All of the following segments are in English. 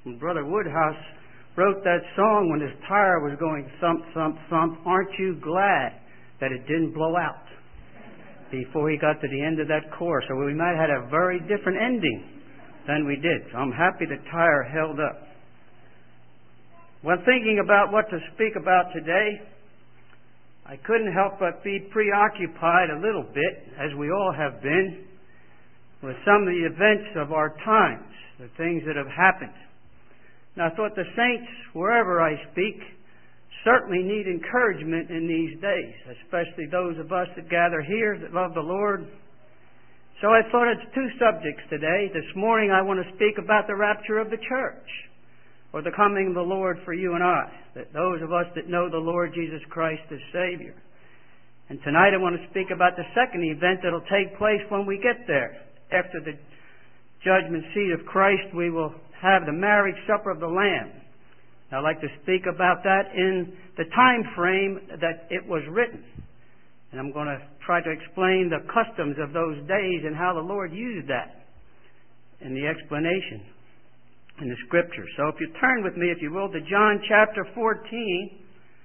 When Brother Woodhouse wrote that song when his tire was going thump, thump, thump, aren't you glad that it didn't blow out before he got to the end of that chorus? Or we might have had a very different ending than we did. So I'm happy the tire held up. When thinking about what to speak about today, I couldn't help but be preoccupied a little bit, as we all have been, with some of the events of our times, the things that have happened. And I thought the saints, wherever I speak, certainly need encouragement in these days, especially those of us that gather here that love the Lord. So I thought it's two subjects today. This morning I want to speak about the rapture of the church, or the coming of the Lord for you and I, that those of us that know the Lord Jesus Christ as Savior. And tonight I want to speak about the second event that will take place when we get there. After the judgment seat of Christ, we will have the marriage supper of the Lamb. I'd like to speak about that in the time frame that it was written. And I'm going to try to explain the customs of those days and how the Lord used that in the explanation in the Scripture. So if you turn with me, if you will, to John chapter 14,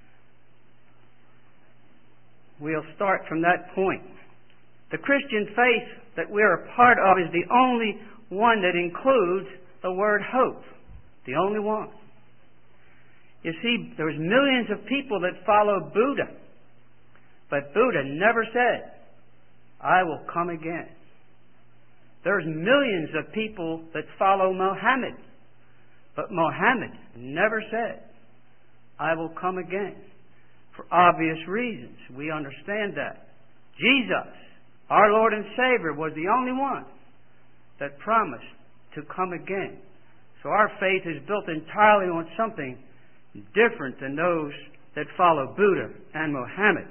we'll start from that point. The Christian faith that we're a part of is the only one that includes the word hope. The only one. You see, there's millions of people that follow Buddha. But Buddha never said, I will come again. There's millions of people that follow Mohammed. But Mohammed never said, I will come again. For obvious reasons. We understand that. Jesus, our Lord and Savior, was the only one that promised to come again. So our faith is built entirely on something different than those that follow Buddha and Mohammed.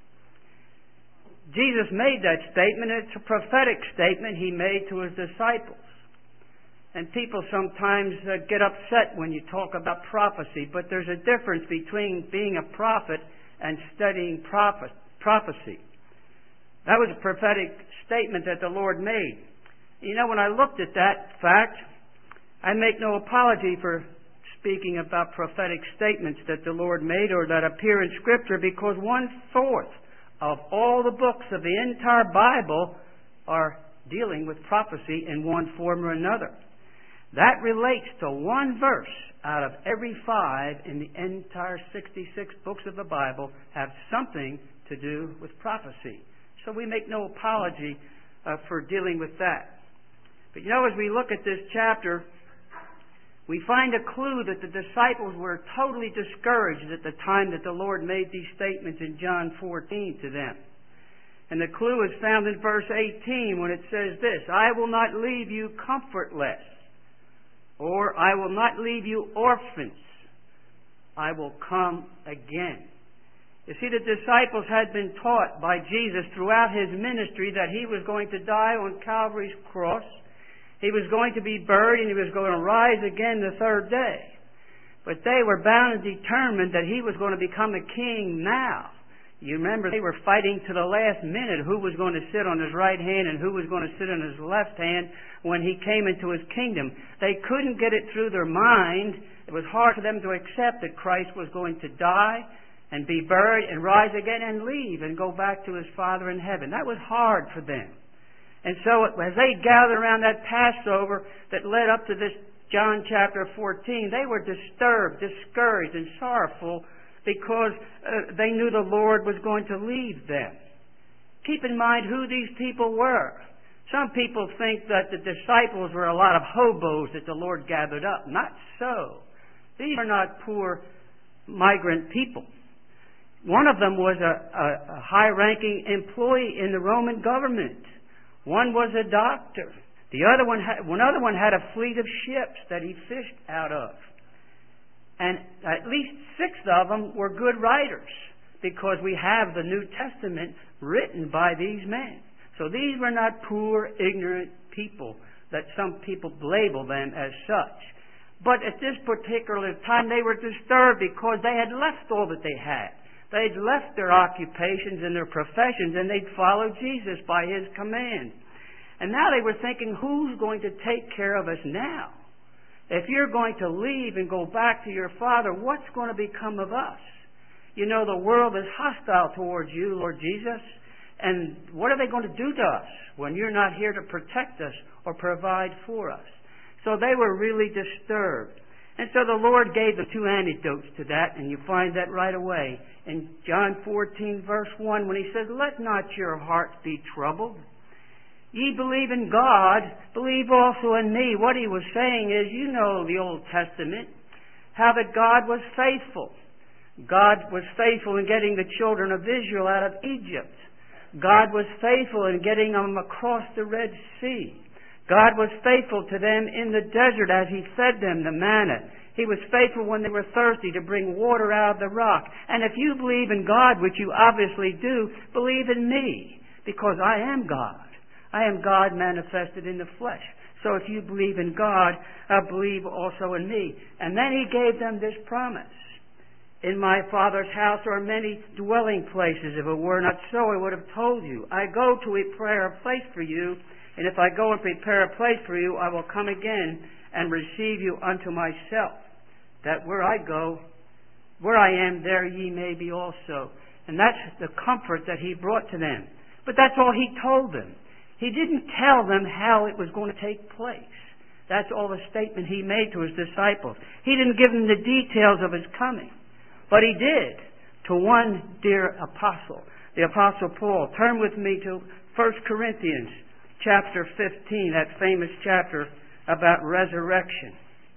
Jesus made that statement. It's a prophetic statement he made to his disciples. And people sometimes get upset when you talk about prophecy, but there's a difference between being a prophet and studying prophecy. That was a prophetic statement that the Lord made. You know, when I looked at that fact, I make no apology for speaking about prophetic statements that the Lord made or that appear in Scripture, because 1/4 of all the books of the entire Bible are dealing with prophecy in one form or another. That relates to one verse out of every 5 in the entire 66 books of the Bible have something to do with prophecy. So we make no apology for dealing with that. But you know, as we look at this chapter, we find a clue that the disciples were totally discouraged at the time that the Lord made these statements in John 14 to them. And the clue is found in verse 18 when it says this, I will not leave you comfortless, or I will not leave you orphans. I will come again. You see, the disciples had been taught by Jesus throughout his ministry that he was going to die on Calvary's cross. He was going to be buried and he was going to rise again the third day. But they were bound and determined that he was going to become a king now. You remember they were fighting to the last minute who was going to sit on his right hand and who was going to sit on his left hand when he came into his kingdom. They couldn't get it through their mind. It was hard for them to accept that Christ was going to die and be buried and rise again and leave and go back to his Father in heaven. That was hard for them. And so as they gathered around that Passover that led up to this John chapter 14, they were disturbed, discouraged, and sorrowful because they knew the Lord was going to leave them. Keep in mind who these people were. Some people think that the disciples were a lot of hobos that the Lord gathered up. Not so. These are not poor migrant people. One of them was a high-ranking employee in the Roman government. One was a doctor. Another one had a fleet of ships that he fished out of. And at least 6 of them were good writers, because we have the New Testament written by these men. So these were not poor, ignorant people that some people label them as such. But at this particular time they were disturbed because they had left all that they had. They'd left their occupations and their professions and they'd followed Jesus by his command. And now they were thinking, who's going to take care of us now? if you're going to leave and go back to your Father, what's going to become of us? You know, the world is hostile towards you, Lord Jesus. And what are they going to do to us when you're not here to protect us or provide for us? So they were really disturbed. And so the Lord gave them two antidotes to that, and you find that right away. In John 14, verse 1, when He says, "Let not your hearts be troubled. Ye believe in God, believe also in me." What He was saying is, you know the Old Testament, how that God was faithful. God was faithful in getting the children of Israel out of Egypt. God was faithful in getting them across the Red Sea. God was faithful to them in the desert as He fed them the manna. He was faithful when they were thirsty to bring water out of the rock. And if you believe in God, which you obviously do, believe in me, because I am God. I am God manifested in the flesh. So if you believe in God, believe also in me. And then He gave them this promise. "In my Father's house are many dwelling places. If it were not so, I would have told you. I go to prepare a place for you. And if I go and prepare a place for you, I will come again and receive you unto myself, that where I go, where I am, there ye may be also." And that's the comfort that He brought to them. But that's all He told them. He didn't tell them how it was going to take place. That's all the statement He made to His disciples. He didn't give them the details of His coming. But He did to one dear apostle, the Apostle Paul. Turn with me to 1 Corinthians chapter 15, that famous chapter about resurrection.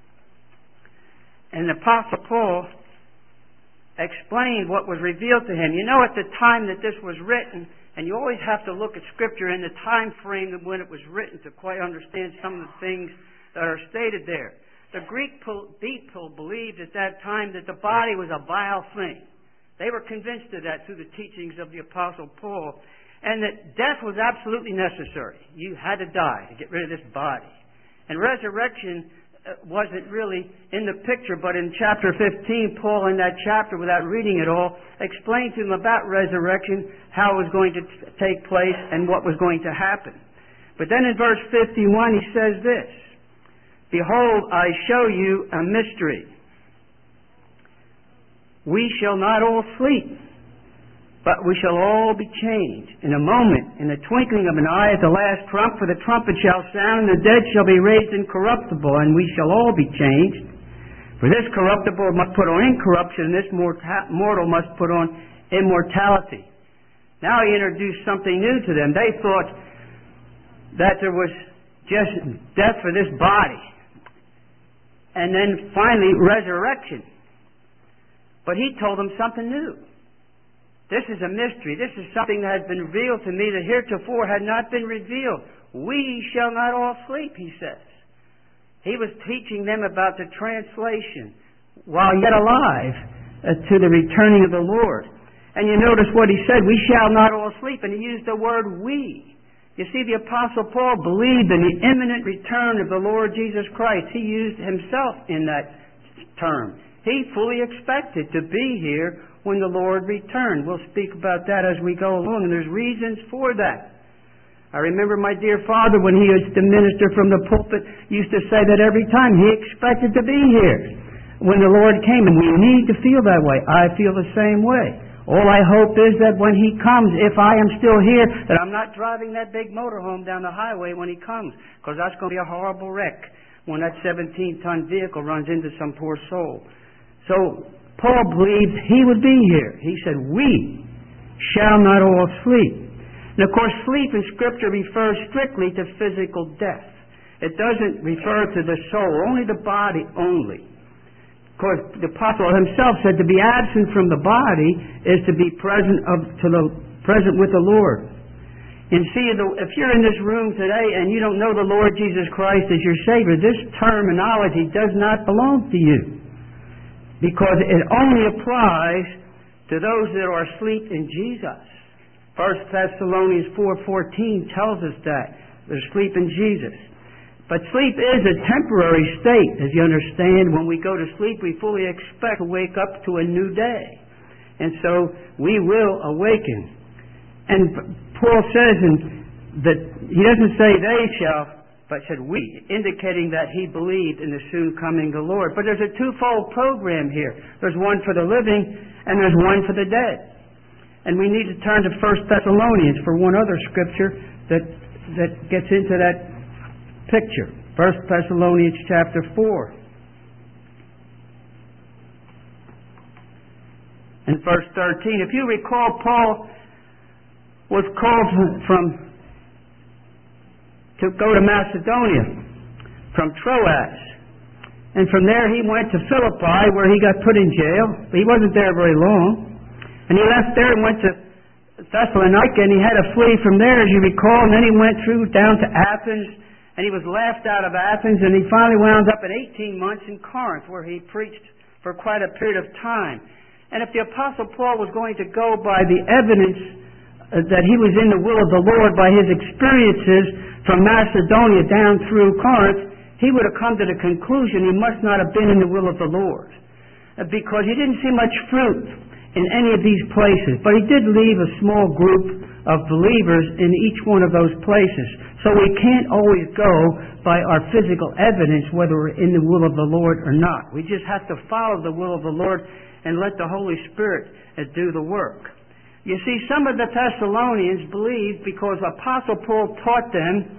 And the Apostle Paul explained what was revealed to him. You know, at the time that this was written, and you always have to look at Scripture in the time frame of when it was written to quite understand some of the things that are stated there. The Greek people believed at that time that the body was a vile thing. They were convinced of that through the teachings of the Apostle Paul. And that death was absolutely necessary. You had to die to get rid of this body. And resurrection wasn't really in the picture, but in chapter 15, Paul in that chapter, without reading it all, explained to them about resurrection, how it was going to take place, and what was going to happen. But then in verse 51, he says this, "Behold, I show you a mystery. We shall not all sleep, but we shall all be changed in a moment, in the twinkling of an eye, at the last trump. For the trumpet shall sound, and the dead shall be raised incorruptible, and we shall all be changed. For this corruptible must put on incorruption, and this mortal must put on immortality." Now He introduced something new to them. They thought that there was just death for this body, and then finally resurrection. But He told them something new. "This is a mystery. This is something that has been revealed to me that heretofore had not been revealed. We shall not all sleep," He says. He was teaching them about the translation while yet alive to the returning of the Lord. And you notice what He said, "We shall not all sleep," and He used the word "we." You see, the Apostle Paul believed in the imminent return of the Lord Jesus Christ. He used himself in that term. He fully expected to be here when the Lord returned. We'll speak about that as we go along, and there's reasons for that. I remember my dear father, when he used to minister from the pulpit, used to say that every time he expected to be here when the Lord came, and we need to feel that way. I feel the same way. All I hope is that when He comes, if I am still here, that I'm not driving that big motorhome down the highway when He comes, because that's going to be a horrible wreck when that 17-ton vehicle runs into some poor soul. So Paul believed He would be here. He said, "We shall not all sleep." And of course, sleep in Scripture refers strictly to physical death. It doesn't refer to the soul, only the body only. Of course, the Apostle himself said to be absent from the body is to be present with the Lord. And see, if you're in this room today and you don't know the Lord Jesus Christ as your Savior, this terminology does not belong to you, because it only applies to those that are asleep in Jesus. 1 Thessalonians 4:14 tells us that they're asleep in Jesus. But sleep is a temporary state, as you understand. When we go to sleep, we fully expect to wake up to a new day. And so we will awaken. And Paul says that he doesn't say they shall but said we, indicating that he believed in the soon coming of the Lord. But there's a twofold program here. There's one for the living and there's one for the dead. And we need to turn to 1 Thessalonians for one other scripture that gets into that picture. 1 Thessalonians chapter 4. In verse 13, if you recall, Paul was called to go to Macedonia from Troas. And from there he went to Philippi, where he got put in jail. But he wasn't there very long. And he left there and went to Thessalonica, and he had to flee from there, as you recall. And then he went through down to Athens, and he was laughed out of Athens, and he finally wound up in 18 months in Corinth, where he preached for quite a period of time. And if the Apostle Paul was going to go by the evidence that he was in the will of the Lord by his experiences from Macedonia down through Corinth, he would have come to the conclusion he must not have been in the will of the Lord, because he didn't see much fruit in any of these places. But he did leave a small group of believers in each one of those places. So we can't always go by our physical evidence whether we're in the will of the Lord or not. We just have to follow the will of the Lord and let the Holy Spirit do the work. You see, some of the Thessalonians believed because Apostle Paul taught them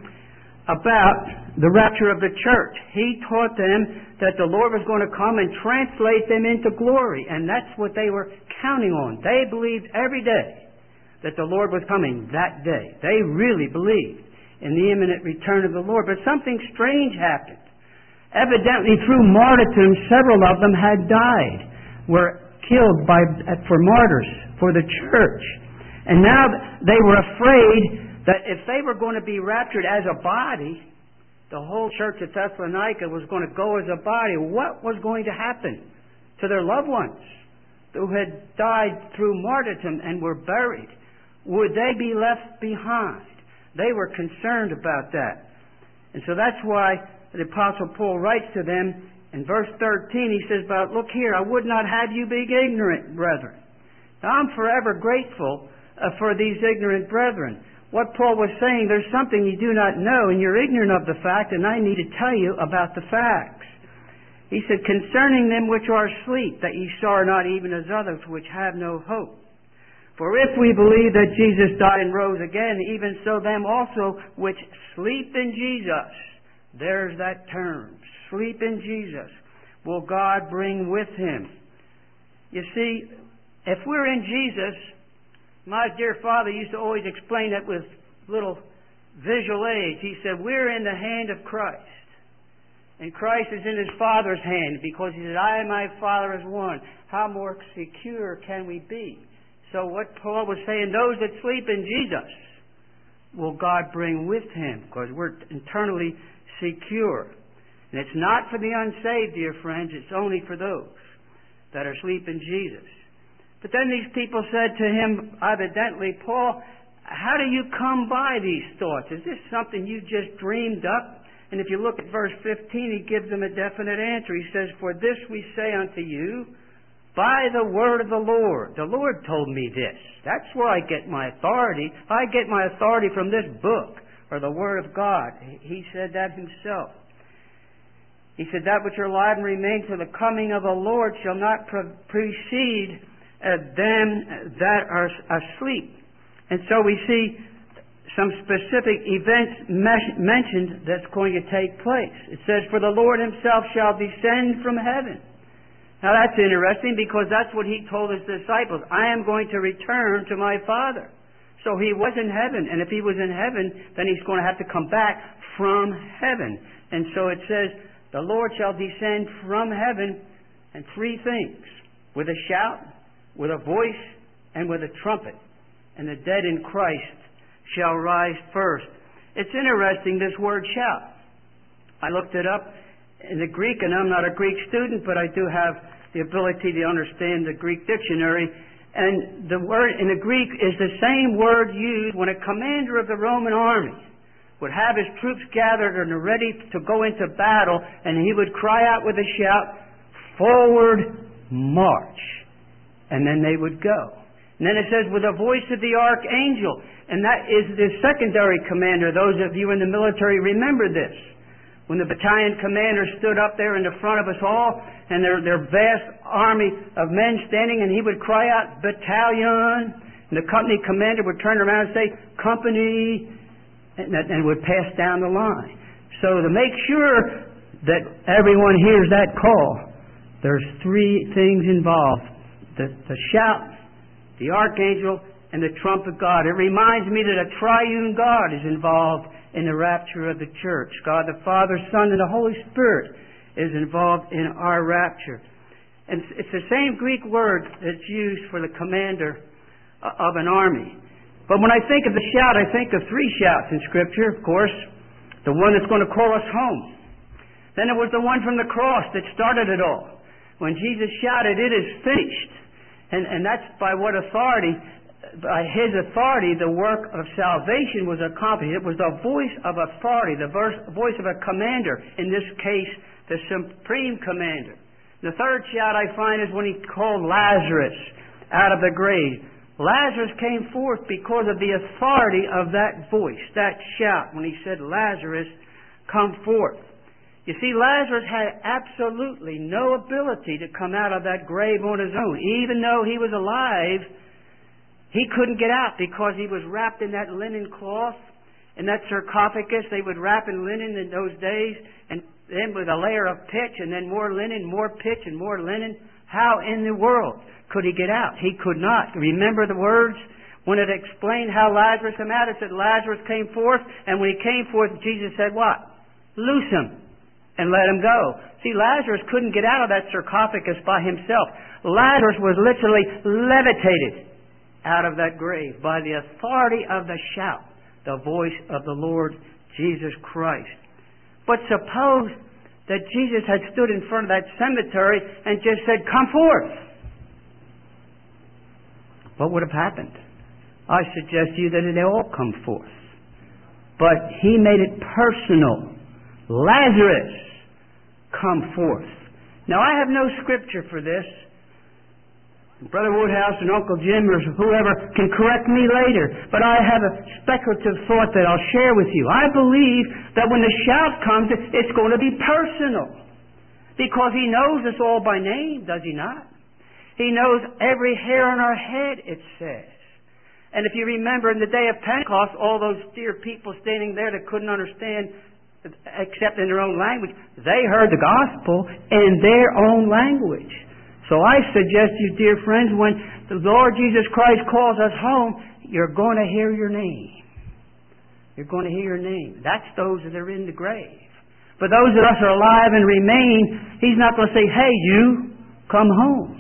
about the rapture of the church. He taught them that the Lord was going to come and translate them into glory, and that's what they were counting on. They believed every day that the Lord was coming that day. They really believed in the imminent return of the Lord. But something strange happened. Evidently, through martyrdom, several of them had died, were killed for martyrs for the church. And now they were afraid that if they were going to be raptured as a body, the whole church at Thessalonica was going to go as a body. What was going to happen to their loved ones who had died through martyrdom and were buried? Would they be left behind? They were concerned about that. And so that's why the Apostle Paul writes to them in verse 13. He says, "But look here, I would not have you be ignorant, brethren." Now, I'm forever grateful for these ignorant brethren. What Paul was saying, there's something you do not know, and you're ignorant of the fact, and I need to tell you about the facts. He said, "Concerning them which are asleep, that ye sorrow not even as others which have no hope. For if we believe that Jesus died and rose again, even so them also which sleep in Jesus," there's that term, sleep in Jesus, "will God bring with Him." You see, if we're in Jesus, my dear father used to always explain it with little visual aids. He said, we're in the hand of Christ. And Christ is in His Father's hand, because He said, "I and my Father is one." How more secure can we be? So what Paul was saying, those that sleep in Jesus will God bring with Him, because we're eternally secure. And it's not for the unsaved, dear friends. It's only for those that are asleep in Jesus. But then these people said to him, evidently, "Paul, how do you come by these thoughts? Is this something you just dreamed up?" And if you look at verse 15, he gives them a definite answer. He says, "For this we say unto you, by the word of the Lord." The Lord told me this. That's where I get my authority. I get my authority from this book, or the Word of God. He said that Himself. He said, "That which are alive and remain for the coming of the Lord shall not precede them that are asleep." And so we see some specific events mentioned that's going to take place. It says, "For the Lord Himself shall descend from heaven." Now that's interesting, because that's what He told His disciples. "I am going to return to my Father." So He was in heaven, and if He was in heaven, then He's going to have to come back from heaven. And so it says, "The Lord shall descend from heaven," and three things: with a shout, with a voice, and with a trumpet. "And the dead in Christ shall rise first." It's interesting, this word "shout." I looked it up in the Greek, and I'm not a Greek student, but I do have the ability to understand the Greek dictionary. And the word in the Greek is the same word used when a commander of the Roman army would have his troops gathered and ready to go into battle, and he would cry out with a shout, "Forward, march!" And then they would go. And then it says, "with the voice of the archangel." And that is the secondary commander. Those of you in the military remember this. When the battalion commander stood up there in the front of us all, and their vast army of men standing, and he would cry out, "Battalion!" And the company commander would turn around and say, "Company!" and would pass down the line. So to make sure that everyone hears that call, there's three things involved. The shout, the archangel, and the trump of God. It reminds me that a triune God is involved in the rapture of the church. God the Father, Son, and the Holy Spirit is involved in our rapture. And it's the same Greek word that's used for the commander of an army. But when I think of the shout, I think of three shouts in Scripture, of course. The one that's going to call us home. Then it was the one from the cross that started it all. When Jesus shouted, "It is finished." And that's by what authority? By His authority, the work of salvation was accomplished. It was the voice of authority, the voice of a commander, in this case, the supreme commander. The third shout I find is when He called Lazarus out of the grave. Lazarus came forth because of the authority of that voice, that shout, when He said, "Lazarus, come forth." You see, Lazarus had absolutely no ability to come out of that grave on his own. Even though he was alive, he couldn't get out because he was wrapped in that linen cloth, in that sarcophagus. They would wrap in linen in those days, and then with a layer of pitch, and then more linen, more pitch, and more linen. How in the world could he get out? He could not. Remember the words when it explained how Lazarus came out? It said Lazarus came forth, and when he came forth, Jesus said what? "Loose him and let him go." See, Lazarus couldn't get out of that sarcophagus by himself. Lazarus was literally levitated out of that grave by the authority of the shout, the voice of the Lord Jesus Christ. But suppose that Jesus had stood in front of that cemetery and just said, "Come forth." What would have happened? I suggest to you that they all come forth. But He made it personal. Lazarus, come forth. Now, I have no scripture for this. Brother Woodhouse and Uncle Jim or whoever can correct me later, but I have a speculative thought that I'll share with you. I believe that when the shout comes, it's going to be personal, because He knows us all by name, does He not? He knows every hair on our head, it says. And if you remember in the day of Pentecost, all those dear people standing there that couldn't understand except in their own language, they heard the gospel in their own language. So I suggest you, dear friends, when the Lord Jesus Christ calls us home, you're going to hear your name. You're going to hear your name. That's those that are in the grave. But those of us who are alive and remain, He's not going to say, "Hey, you, come home."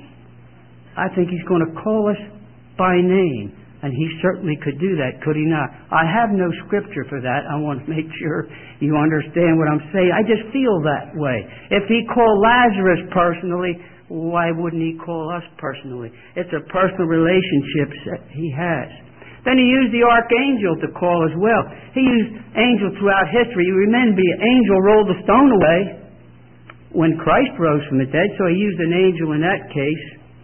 I think He's going to call us by name. And He certainly could do that, could He not? I have no scripture for that. I want to make sure you understand what I'm saying. I just feel that way. If He called Lazarus personally, why wouldn't He call us personally? It's a personal relationship that He has. Then He used the archangel to call as well. He used angels throughout history. You remember, the angel rolled the stone away when Christ rose from the dead, so He used an angel in that case.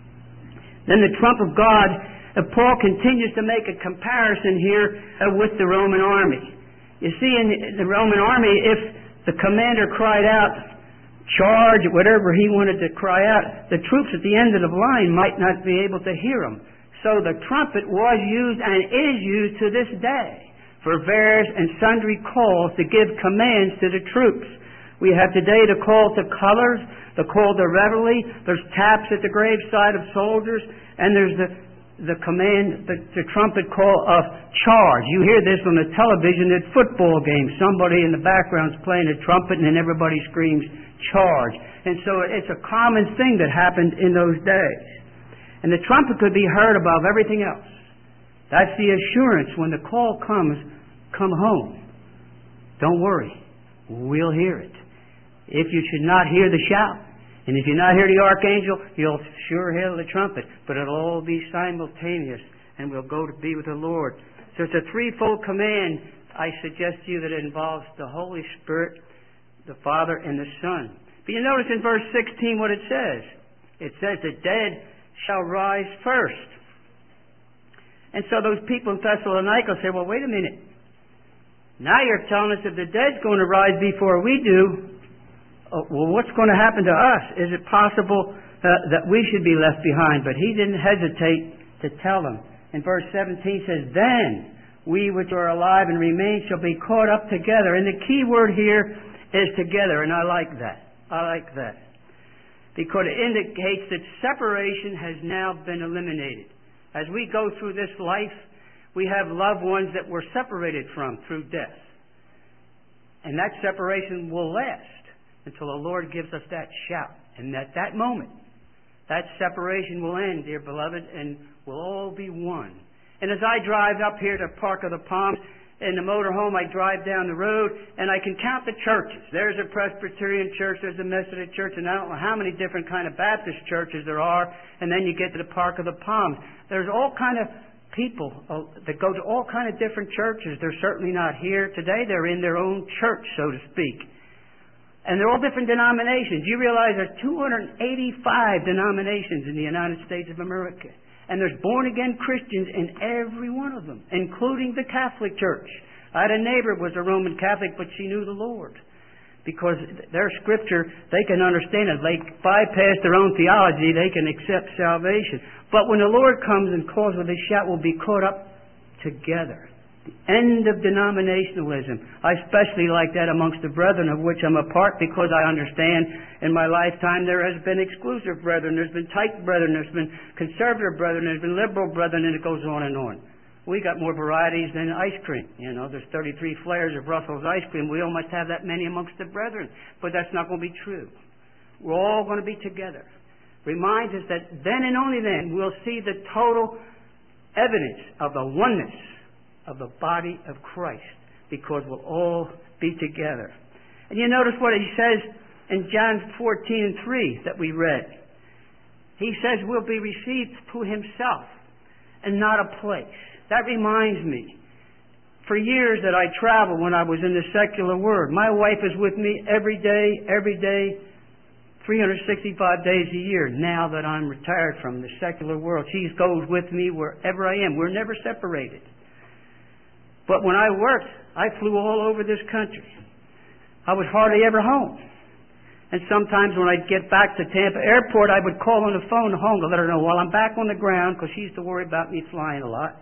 Then the trump of God, Paul continues to make a comparison here with the Roman army. You see, in the Roman army, if the commander cried out, "Charge," whatever he wanted to cry out, the troops at the end of the line might not be able to hear him. So the trumpet was used and is used to this day for various and sundry calls to give commands to the troops. We have today the call to colors, the call to reveille, there's taps at the graveside of soldiers, and there's the command, the trumpet call of charge. You hear this on the television at football games. Somebody in the background's playing a trumpet and then everybody screams, "Charge." And so it's a common thing that happened in those days. And the trumpet could be heard above everything else. That's the assurance when the call comes, "Come home." Don't worry, we'll hear it. If you should not hear the shout, and if you not hear the archangel, you'll sure hear the trumpet. But it'll all be simultaneous, and we'll go to be with the Lord. So it's a threefold command, I suggest to you, that involves the Holy Spirit, the Father, and the Son. But you notice in verse 16 what it says. It says, "The dead shall rise first." And so those people in Thessalonica say, well, wait a minute. Now you're telling us that the dead's going to rise before we do. Well, what's going to happen to us? Is it possible that we should be left behind? But he didn't hesitate to tell them. In verse 17 says, then we which are alive and remain shall be caught up together. And the key word here is together, and I like that. I like that. Because it indicates that separation has now been eliminated. As we go through this life, we have loved ones that we're separated from through death. And that separation will last until the Lord gives us that shout. And at that moment, that separation will end, dear beloved, and we'll all be one. And as I drive up here to Park of the Palms, in the motorhome, I drive down the road, and I can count the churches. There's a Presbyterian church, there's a Methodist church, and I don't know how many different kind of Baptist churches there are. And then you get to the Park of the Palms. There's all kind of people that go to all kind of different churches. They're certainly not here today. They're in their own church, so to speak. And they're all different denominations. You realize there's 285 denominations in the United States of America. And there's born-again Christians in every one of them, including the Catholic Church. I had a neighbor who was a Roman Catholic, but she knew the Lord. Because their Scripture, they can understand it. They bypass their own theology. They can accept salvation. But when the Lord comes and calls with a shout, we'll be caught up together. The end of denominationalism. I especially like that amongst the brethren of which I'm a part, because I understand in my lifetime there has been exclusive brethren, there's been tight brethren, there's been conservative brethren, there's been liberal brethren, and it goes on and on. We got more varieties than ice cream. You know, there's 33 flavors of Russell's ice cream. We all must have that many amongst the brethren. But that's not going to be true. We're all going to be together. Reminds us that then and only then we'll see the total evidence of the oneness of the body of Christ, because we'll all be together. And you notice what he says in John 14:3 that we read. He says we'll be received to himself and not a place. That reminds me, for years that I traveled when I was in the secular world, my wife is with me every day, 365 days a year. Now that I'm retired from the secular world, she goes with me wherever I am. We're never separated. But when I worked, I flew all over this country. I was hardly ever home. And sometimes when I'd get back to Tampa Airport, I would call on the phone home to let her know while I'm back on the ground, because she used to worry about me flying a lot.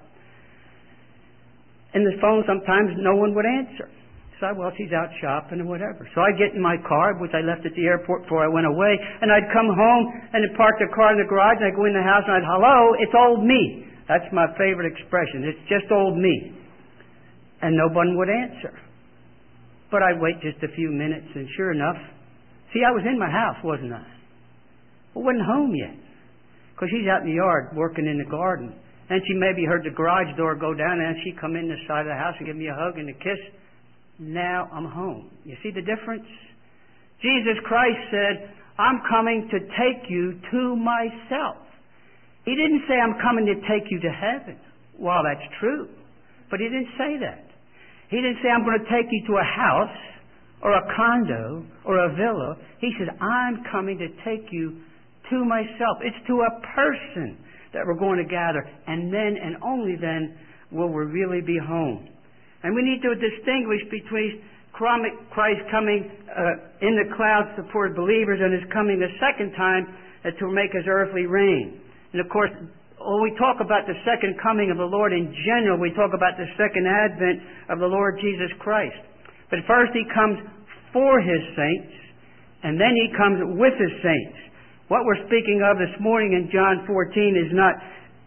And the phone sometimes no one would answer. So, well, she's out shopping or whatever. So I'd get in my car, which I left at the airport before I went away, and I'd come home and I'd park the car in the garage, and I'd go in the house and I'd, hello, it's old me. That's my favorite expression. It's just old me. And no one would answer. But I'd wait just a few minutes, and sure enough, see, I was in my house, wasn't I? I wasn't home yet, because she's out in the yard working in the garden. And she maybe heard the garage door go down, and she come in the side of the house and give me a hug and a kiss. Now I'm home. You see the difference? Jesus Christ said, I'm coming to take you to myself. He didn't say I'm coming to take you to heaven. Well, that's true. But he didn't say that. He didn't say I'm going to take you to a house or a condo or a villa. He said, I'm coming to take you to myself. It's to a person that we're going to gather. And then and only then will we really be home. And we need to distinguish between Christ coming in the clouds for believers and his coming the second time to make his earthly reign. And of course, when we talk about the second coming of the Lord in general, we talk about the second advent of the Lord Jesus Christ. But first he comes for his saints, and then he comes with his saints. What we're speaking of this morning in John 14 is not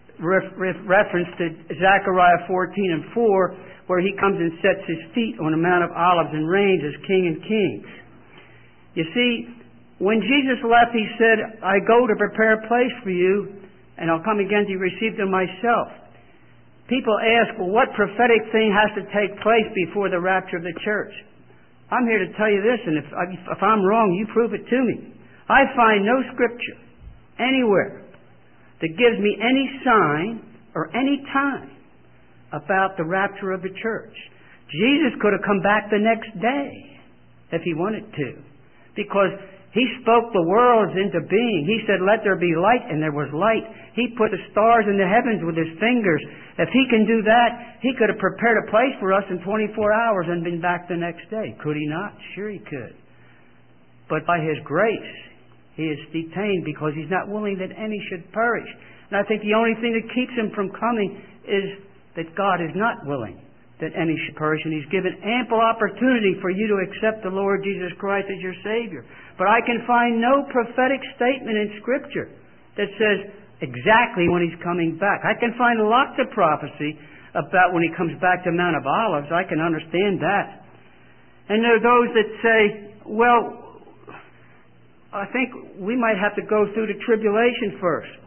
reference to Zechariah 14 and 4, where he comes and sets his feet on the Mount of Olives and reigns as King and Kings. You see, when Jesus left, he said, I go to prepare a place for you, and I'll come again to receive them myself. People ask, well, what prophetic thing has to take place before the rapture of the church? I'm here to tell you this, and if I'm wrong, you prove it to me. I find no scripture anywhere that gives me any sign or any time about the rapture of the church. Jesus could have come back the next day if he wanted to, because He spoke the worlds into being. He said, let there be light, and there was light. He put the stars in the heavens with His fingers. If He can do that, He could have prepared a place for us in 24 hours and been back the next day. Could He not? Sure He could. But by His grace, He is detained because He's not willing that any should perish. And I think the only thing that keeps Him from coming is that God is not willing that any should perish, and He's given ample opportunity for you to accept the Lord Jesus Christ as your Savior. But I can find no prophetic statement in Scripture that says exactly when He's coming back. I can find lots of prophecy about when He comes back to Mount of Olives. I can understand that. And there are those that say, well, I think we might have to go through the tribulation first.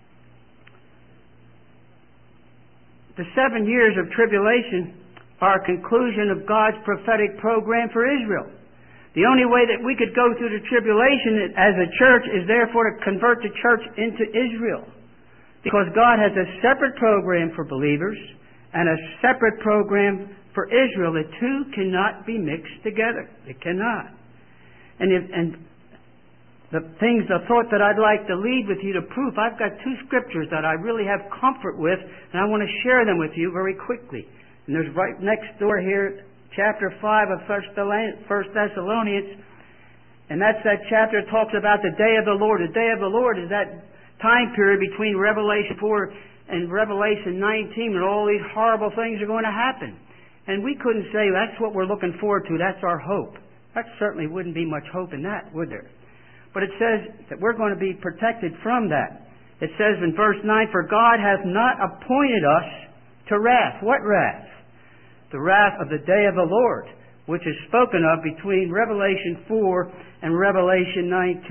The 7 years of tribulation are a conclusion of God's prophetic program for Israel. The only way that we could go through the tribulation as a church is therefore to convert the church into Israel. Because God has a separate program for believers and a separate program for Israel. The two cannot be mixed together. They cannot. And the thought that I'd like to leave with you to proof, I've got two scriptures that I really have comfort with, and I want to share them with you very quickly. And there's right next door here, chapter 5 of 1 Thessalonians, and that's that chapter that talks about the day of the Lord. The day of the Lord is that time period between Revelation 4 and Revelation 19 when all these horrible things are going to happen. And we couldn't say that's what we're looking forward to, that's our hope. That certainly wouldn't be much hope in that, would there? But it says that we're going to be protected from that. It says in verse 9, for God hath not appointed us to wrath. What wrath? The wrath of the day of the Lord, which is spoken of between Revelation 4 and Revelation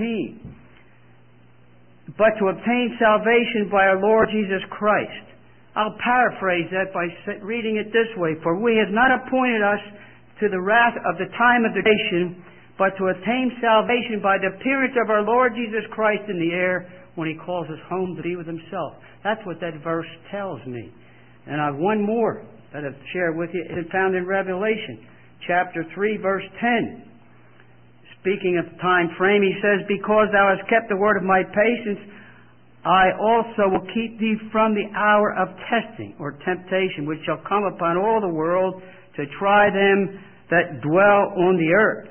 19. But to obtain salvation by our Lord Jesus Christ. I'll paraphrase that by reading it this way. For we have not appointed us to the wrath of the time of the nation, but to attain salvation by the appearance of our Lord Jesus Christ in the air when He calls us home to be with Himself. That's what that verse tells me. And I've one more that I've shared with you. It's found in Revelation chapter 3, verse 10. Speaking of time frame, He says, because thou hast kept the word of my patience, I also will keep thee from the hour of testing or temptation, which shall come upon all the world to try them that dwell on the earth.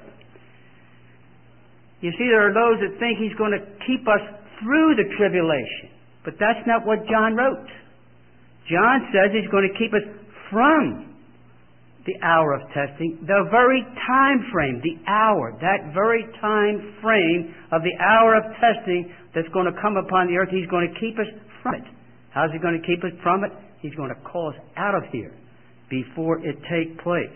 You see, there are those that think He's going to keep us through the tribulation. But that's not what John wrote. John says He's going to keep us from the hour of testing, the very time frame, the hour, that very time frame of the hour of testing that's going to come upon the earth. He's going to keep us from it. How's He going to keep us from it? He's going to call us out of here before it take place.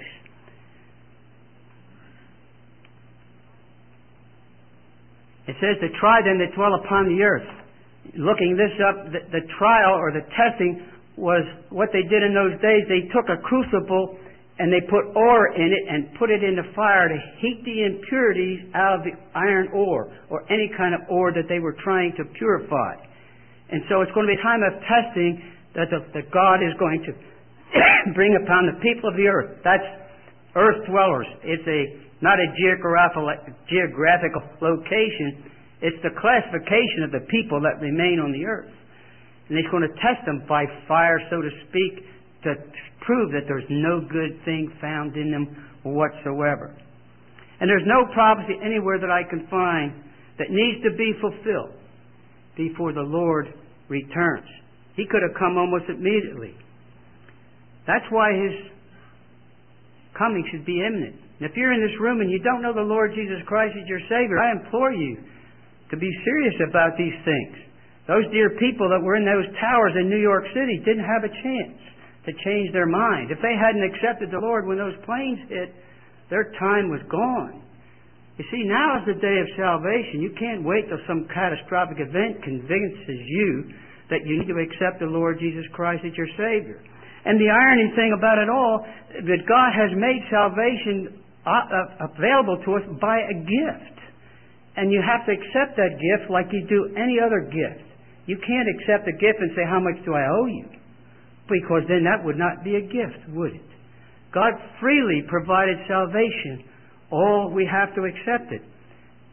It says to try them that dwell upon the earth. Looking this up, the trial or the testing was what they did in those days. They took a crucible and they put ore in it and put it in the fire to heat the impurities out of the iron ore or any kind of ore that they were trying to purify. And so it's going to be a time of testing that God is going to bring upon the people of the earth. That's earth dwellers. It's not a geographical location. It's the classification of the people that remain on the earth. And He's going to test them by fire, so to speak, to prove that there's no good thing found in them whatsoever. And there's no prophecy anywhere that I can find that needs to be fulfilled before the Lord returns. He could have come almost immediately. That's why His coming should be imminent. And if you're in this room and you don't know the Lord Jesus Christ as your Savior, I implore you to be serious about these things. Those dear people that were in those towers in New York City didn't have a chance to change their mind. If they hadn't accepted the Lord when those planes hit, their time was gone. You see, now is the day of salvation. You can't wait till some catastrophic event convinces you that you need to accept the Lord Jesus Christ as your Savior. And the irony thing about it all, that God has made salvation available to us by a gift. And you have to accept that gift like you do any other gift. You can't accept a gift and say, how much do I owe you? Because then that would not be a gift, would it? God freely provided salvation. All we have to accept it.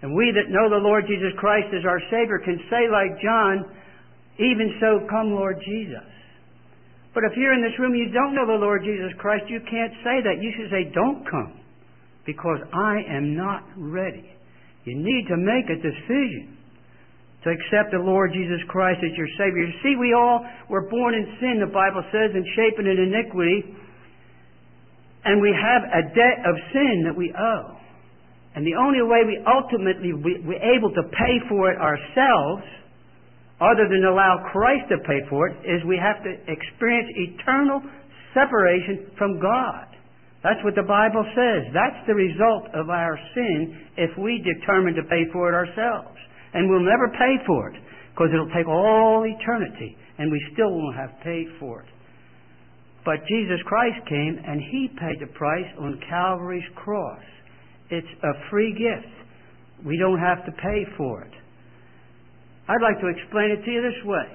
And we that know the Lord Jesus Christ as our Savior can say like John, even so come Lord Jesus. But if you're in this room and you don't know the Lord Jesus Christ, you can't say that. You should say, don't come, because I am not ready. You need to make a decision to accept the Lord Jesus Christ as your Savior. You see, we all were born in sin, the Bible says, and shapen in iniquity. And we have a debt of sin that we owe. And the only way we ultimately we're able to pay for it ourselves, other than allow Christ to pay for it, is we have to experience eternal separation from God. That's what the Bible says. That's the result of our sin if we determine to pay for it ourselves. And we'll never pay for it, because it'll take all eternity, and we still won't have paid for it. But Jesus Christ came, and He paid the price on Calvary's cross. It's a free gift. We don't have to pay for it. I'd like to explain it to you this way.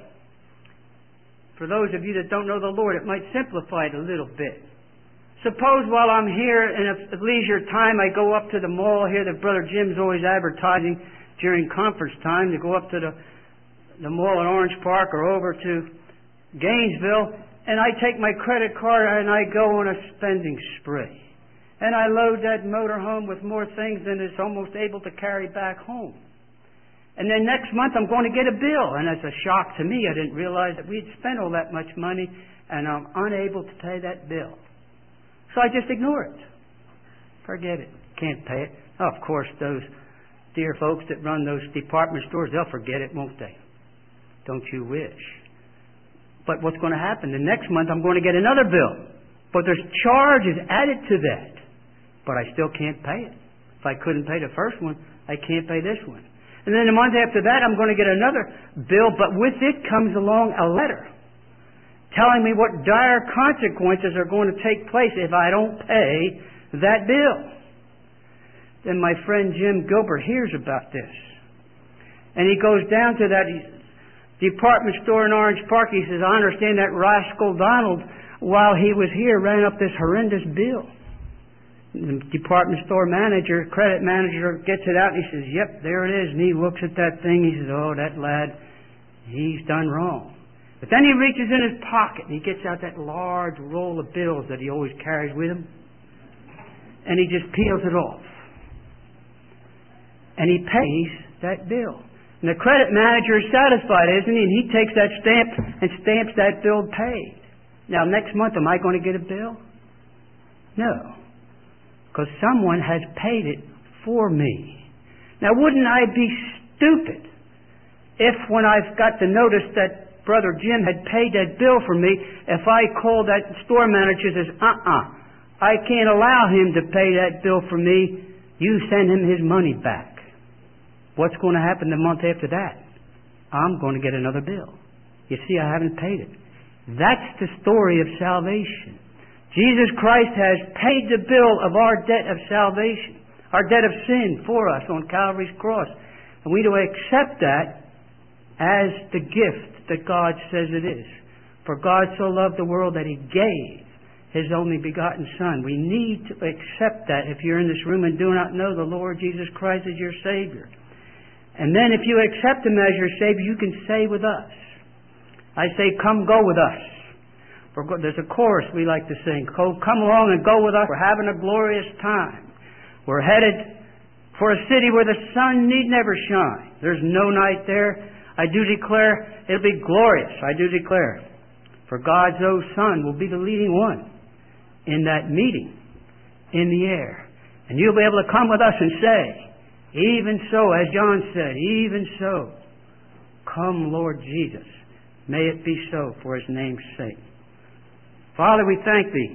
For those of you that don't know the Lord, it might simplify it a little bit. Suppose while I'm here in a leisure time, I go up to the mall here that Brother Jim's always advertising during conference time, to go up to the mall in Orange Park or over to Gainesville, and I take my credit card and I go on a spending spree. And I load that motorhome with more things than it's almost able to carry back home. And then next month I'm going to get a bill. And it's a shock to me. I didn't realize that we'd spent all that much money and I'm unable to pay that bill. So I just ignore it. Forget it. Can't pay it. Oh, of course, those dear folks that run those department stores, they'll forget it, won't they? Don't you wish? But what's going to happen? The next month I'm going to get another bill. But there's charges added to that. But I still can't pay it. If I couldn't pay the first one, I can't pay this one. And then the month after that, I'm going to get another bill, but with it comes along a letter telling me what dire consequences are going to take place if I don't pay that bill. Then my friend Jim Gilbert hears about this. And he goes down to that department store in Orange Park. He says, I understand that rascal Donald, while he was here, ran up this horrendous bill. The department store manager, credit manager, gets it out and he says, yep, there it is. And he looks at that thing. He says, oh, that lad, he's done wrong. But then he reaches in his pocket and he gets out that large roll of bills that he always carries with him. And he just peels it off. And he pays that bill. And the credit manager is satisfied, isn't he? And he takes that stamp and stamps that bill paid. Now, next month, am I going to get a bill? No. Because someone has paid it for me. Now, wouldn't I be stupid if when I've got the notice that Brother Jim had paid that bill for me, if I called that store manager and says, I can't allow him to pay that bill for me, you send him his money back. What's going to happen the month after that? I'm going to get another bill. You see, I haven't paid it. That's the story of salvation. Jesus Christ has paid the bill of our debt of salvation, our debt of sin for us on Calvary's cross. And we do accept that as the gift that God says it is. For God so loved the world that He gave His only begotten Son. We need to accept that if you're in this room and do not know the Lord Jesus Christ as your Savior. And then if you accept Him as your Savior, you can say with us, I say, come go with us. There's a chorus we like to sing. Come along and go with us. We're having a glorious time. We're headed for a city where the sun need never shine. There's no night there. I do declare it'll be glorious. I do declare. For God's own Son will be the leading one in that meeting in the air. And you'll be able to come with us and say, even so, as John said, even so, come Lord Jesus. May it be so for His name's sake. Father, we thank Thee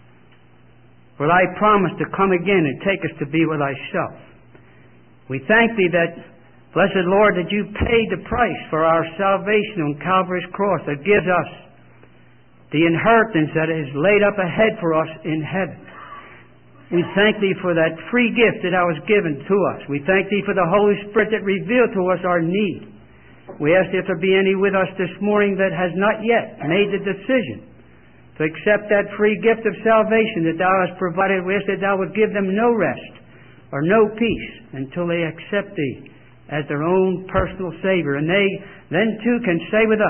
for Thy promise to come again and take us to be with Thyself. We thank Thee that, blessed Lord, that You paid the price for our salvation on Calvary's cross that gives us the inheritance that is laid up ahead for us in heaven. We thank Thee for that free gift that was given to us. We thank Thee for the Holy Spirit that revealed to us our need. We ask if there be any with us this morning that has not yet made the decision to accept that free gift of salvation that Thou hast provided. We ask that Thou would give them no rest or no peace until they accept Thee as their own personal Savior. And they then too can say with